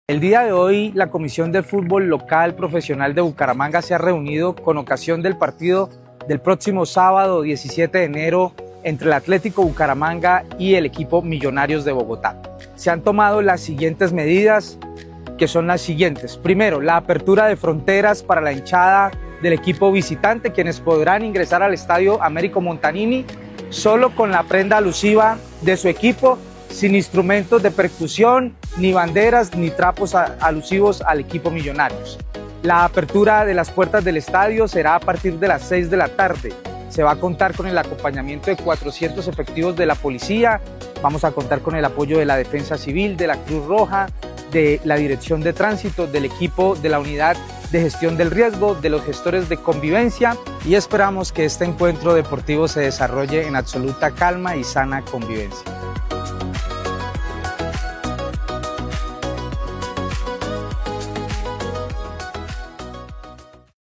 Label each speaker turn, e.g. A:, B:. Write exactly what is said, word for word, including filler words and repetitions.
A: El día de hoy, la Comisión de Fútbol Local Profesional de Bucaramanga se ha reunido con ocasión del partido del próximo sábado diecisiete de enero entre el Atlético Bucaramanga y el equipo Millonarios de Bogotá. Se han tomado las siguientes medidas, que son las siguientes. Primero, la apertura de fronteras para la hinchada del equipo visitante, quienes podrán ingresar al estadio Américo Montanini solo con la prenda alusiva de su equipo, sin instrumentos de percusión, ni banderas, ni trapos alusivos al equipo Millonarios. La apertura de las puertas del estadio será a partir de las seis de la tarde. Se va a contar con el acompañamiento de cuatrocientos efectivos de la policía, vamos a contar con el apoyo de la Defensa Civil, de la Cruz Roja, de la Dirección de Tránsito, del equipo de la Unidad de Gestión del Riesgo, de los gestores de convivencia, y esperamos que este encuentro deportivo se desarrolle en absoluta calma y sana convivencia.